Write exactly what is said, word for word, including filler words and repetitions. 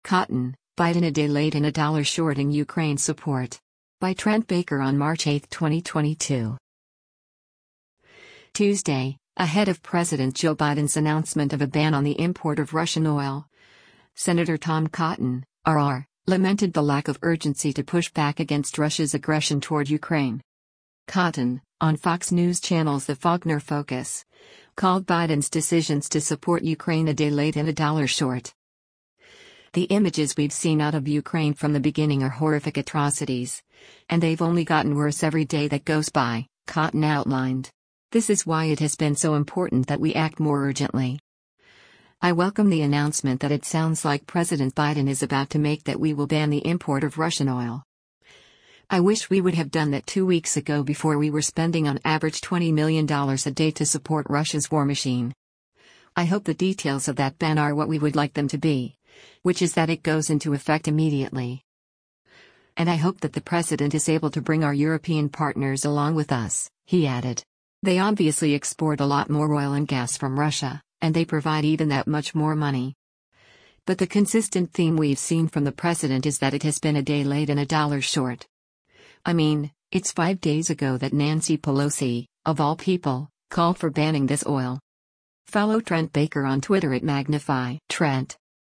Cotton, Biden a day late and a dollar short in Ukraine support. By Trent Baker on March eighth, twenty twenty-two. Tuesday, ahead of President Joe Biden's announcement of a ban on the import of Russian oil, Senator Tom Cotton, R R, lamented the lack of urgency to push back against Russia's aggression toward Ukraine. Cotton, on Fox News Channel's The Faulkner Focus, called Biden's decisions to support Ukraine a day late and a dollar short. The images we've seen out of Ukraine from the beginning are horrific atrocities, and they've only gotten worse every day that goes by, Cotton outlined. This is why it has been so important that we act more urgently. I welcome the announcement that it sounds like President Biden is about to make that we will ban the import of Russian oil. I wish we would have done that two weeks ago before we were spending on average twenty million dollars a day to support Russia's war machine. I hope the details of that ban are what we would like them to be, which is that it goes into effect immediately. And I hope that the President is able to bring our European partners along with us, he added. They obviously export a lot more oil and gas from Russia, and they provide even that much more money. But the consistent theme we've seen from the President is that it has been a day late and a dollar short. I mean, it's five days ago that Nancy Pelosi, of all people, called for banning this oil. Follow Trent Baker on Twitter at Magnify Trent.